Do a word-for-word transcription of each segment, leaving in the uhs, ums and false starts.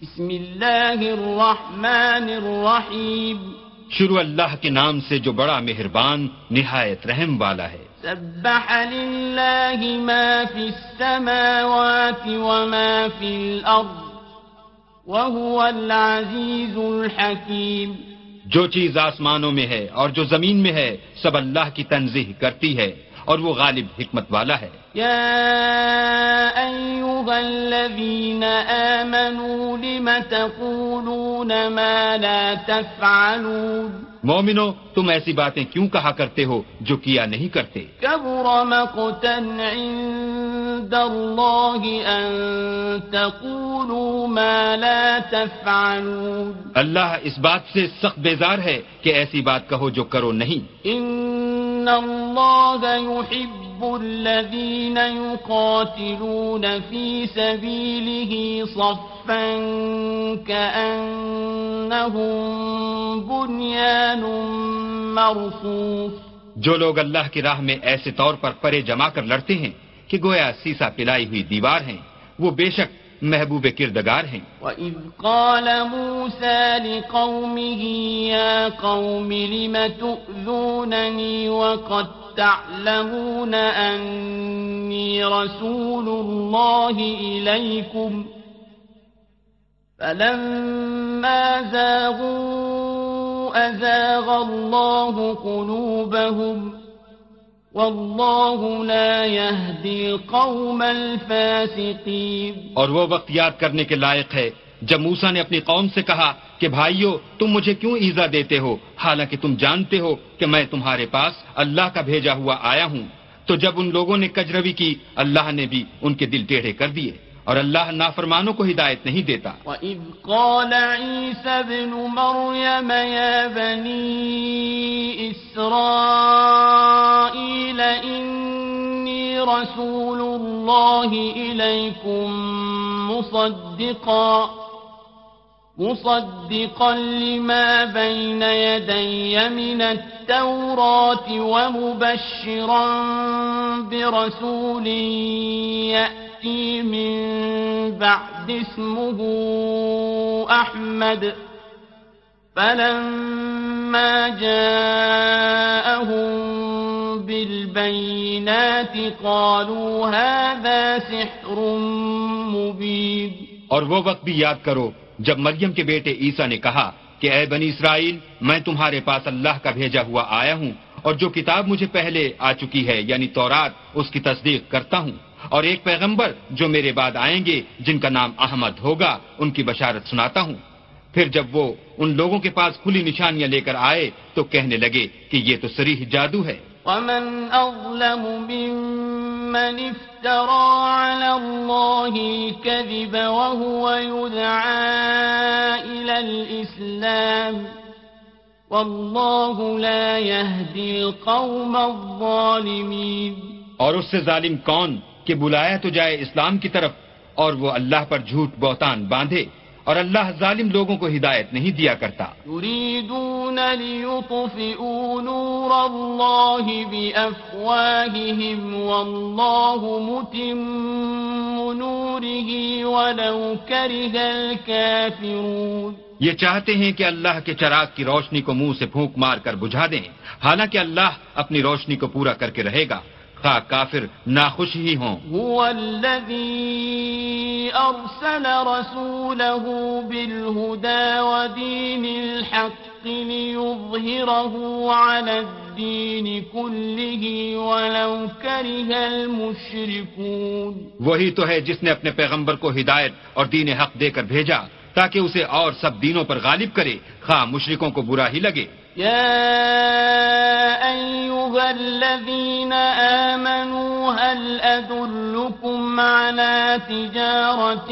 بسم اللہ الرحمن الرحیم. شروع اللہ کے نام سے جو بڑا مہربان نہایت رحم والا ہے. سبح للہ ما فی السماوات وما فی الارض وهو العزیز الحکیم. جو چیز آسمانوں میں ہے اور جو زمین میں ہے سب اللہ کی تنزیہ کرتی ہے اور وہ غالب حکمت والا ہے. یا ایھا الذین آمنوا لم تقولون ما لا تفعلون. مومنو تم ایسی باتیں کیوں کہا کرتے ہو جو کیا نہیں کرتے. کبر مقتا عند اللہ ان تقولوا ما لا تفعلون. اللہ اس بات سے سخت بیزار ہے کہ ایسی بات کہو جو کرو نہیں. ان اللہ يحب الذین یقاتلون فی سبیلہ صفا کأنہم بنیان مرصوص. جو لوگ اللہ کی راہ میں ایسے طور پر پرے جما کر لڑتے ہیں کہ گویا سیسا پلائی ہوئی دیوار ہیں وہ بے شک محبوب کردگار ہیں. وَإِذْ قَالَ مُوسَى لِقَوْمِهِ يَا قَوْمِ لِمَ تُؤْذُونَنِي وَقَدْ تَعْلَمُونَ أَنِّي رَسُولُ اللَّهِ إِلَيْكُمْ فَلَمَّا زَاغُوا أَزَاغَ اللَّهُ قُلُوبَهُمْ واللہ لا یہدی القوم الفاسقین. اور وہ وقت یاد کرنے کے لائق ہے جب موسیٰ نے اپنی قوم سے کہا کہ بھائیو تم مجھے کیوں ایذا دیتے ہو حالانکہ تم جانتے ہو کہ میں تمہارے پاس اللہ کا بھیجا ہوا آیا ہوں. تو جب ان لوگوں نے کجروی کی اللہ نے بھی ان کے دل ٹیڑھے کر دیے اور اللہ نافرمانوں کو ہدایت نہیں دیتا. وَإِذْ قَالَ عِيسَى ابْنُ مَرْيَمَ يَا بَنِي إِسْرَائِيلَ إِنِّي رَسُولُ اللَّهِ إِلَيْكُمْ مُصَدِّقًا مُصَدِّقًا لِمَا بَيْنَ يَدَيَّ مِنَ التَّوْرَاةِ وَمُبَشِّرًا بِرَسُولٍ يَأْتِي من بعد اسمه أحمد فلما جاءهم بالبينات قالوا هذا سحر مبين. اور وہ وقت بھی یاد کرو جب مریم کے بیٹے عیسیٰ نے کہا کہ اے بنی اسرائیل میں تمہارے پاس اللہ کا بھیجا ہوا آیا ہوں اور جو کتاب مجھے پہلے آ چکی ہے یعنی تورات اس کی تصدیق کرتا ہوں اور ایک پیغمبر جو میرے بعد آئیں گے جن کا نام احمد ہوگا ان کی بشارت سناتا ہوں. پھر جب وہ ان لوگوں کے پاس کھلی نشانیاں لے کر آئے تو کہنے لگے کہ یہ تو صریح جادو ہے. وَمَنْ أَظْلَمُ مِمَّنِ افْتَرَى عَلَى اللَّهِ الْكَذِبَ وَهُوَ يُدْعَى إِلَى الْإِسْلَامِ وَاللَّهُ لَا يَهْدِي الْقَوْمَ الظَّالِمِينَ. اور اس سے ظالم کون کہ بلایا تو جائے اسلام کی طرف اور وہ اللہ پر جھوٹ بہتان باندھے اور اللہ ظالم لوگوں کو ہدایت نہیں دیا کرتا. یریدون لیطفئوا نور اللہ بافواہہم واللہ متم نورہ ولو کرہ الکافرون. یہ چاہتے ہیں کہ اللہ کے چراغ کی روشنی کو منہ سے پھونک مار کر بجھا دیں حالانکہ اللہ اپنی روشنی کو پورا کر کے رہے گا خواہ کافر ناخوش ہی ہوں. هو الذی ارسل رسولہ بالہدى ودین الحق لیظہرہ علی الدین کلہ ولو کرہ المشرکون. وہی تو ہے جس نے اپنے پیغمبر کو ہدایت اور دین حق دے کر بھیجا تاکہ اسے اور سب دینوں پر غالب کرے خواہ مشرکوں کو برا ہی لگے. يا أيها الذين آمنوا هل أدلكم على تجارة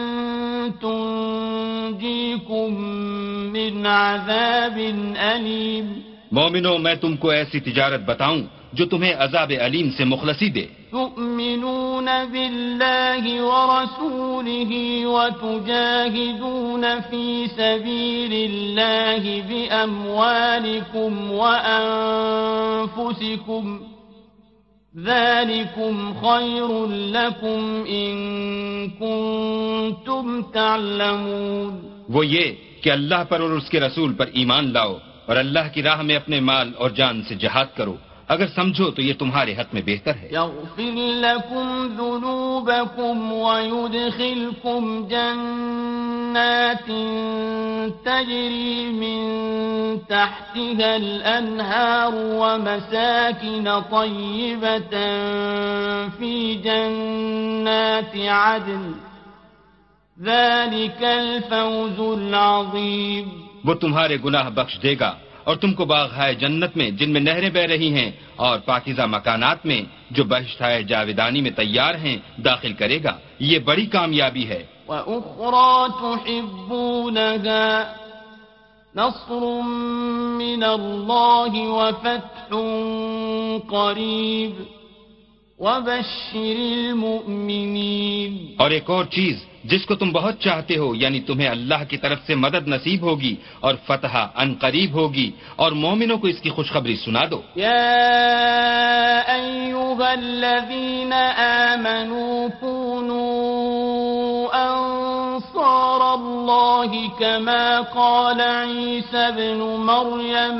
تنجيكم من عذاب أليم. مومنو میں تم کو ایسی تجارت بتاؤں جو تمہیں عذاب علیم سے مخلصی دے. تؤمنون بالله ورسوله وتجاهدون في سبيل الله بأموالكم وأنفسكم ذلكم خير لكم إن كنتم تعلمون. وہ یہ کہ اللہ پر اور اس کے رسول پر ایمان لاؤ اور اللہ کی راہ میں اپنے مال اور جان سے جہاد کرو. اگر سمجھو تو یہ تمہارے حق میں بہتر ہے. يغفر لكم ذنوبكم ويدخلكم جنات تجري من تحتها الأنهار ومساكن طيبة في جنات عدن ذلك الفوز العظيم. وہ تمہارے گناہ بخش دے گا اور تم کو باغ ہے جنت میں جن میں نہریں بہ رہی ہیں اور پاکیزہ مکانات میں جو بہشت ہے جاویدانی میں تیار ہیں داخل کرے گا. یہ بڑی کامیابی ہے. وَأُخْرَى تُحِبُّونَهَا نَصْرٌ مِّنَ اللَّهِ وَفَتْحٌ قَرِيبٌ وَبَشِّرِ الْمُؤْمِنِينَ. اور ایک اور چیز جس کو تم بہت چاہتے ہو یعنی تمہیں اللہ کی طرف سے مدد نصیب ہوگی اور فتح ان قریب ہوگی اور مومنوں کو اس کی خوشخبری سنا دو. یا ایھا الذین آمنوا کونوا انصار اللہ کما قال عیسی ابن مریم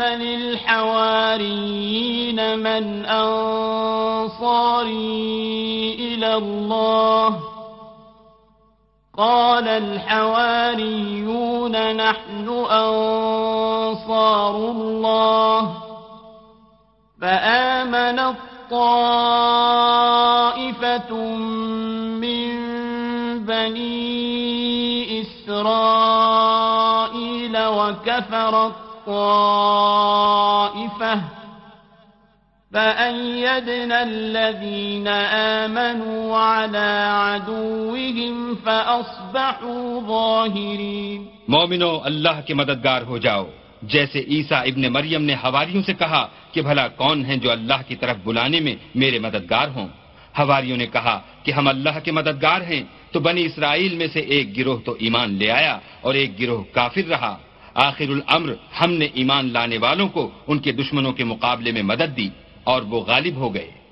للحواریین من انصاری الی اللہ قال الحواريون نحن أنصار الله فآمنت طائفة من بني إسرائيل وكفرت طائفة فأيدنا الذين آمنوا على عدوهم فأصبحوا ظاهرين. مومنو اللہ کے مددگار ہو جاؤ جیسے عیسیٰ ابن مریم نے حواریوں سے کہا کہ بھلا کون ہیں جو اللہ کی طرف بلانے میں میرے مددگار ہوں. حواریوں نے کہا کہ ہم اللہ کے مددگار ہیں تو بنی اسرائیل میں سے ایک گروہ تو ایمان لے آیا اور ایک گروہ کافر رہا. آخر الامر ہم نے ایمان لانے والوں کو ان کے دشمنوں کے مقابلے میں مدد دی اور وہ غالب ہو گئے.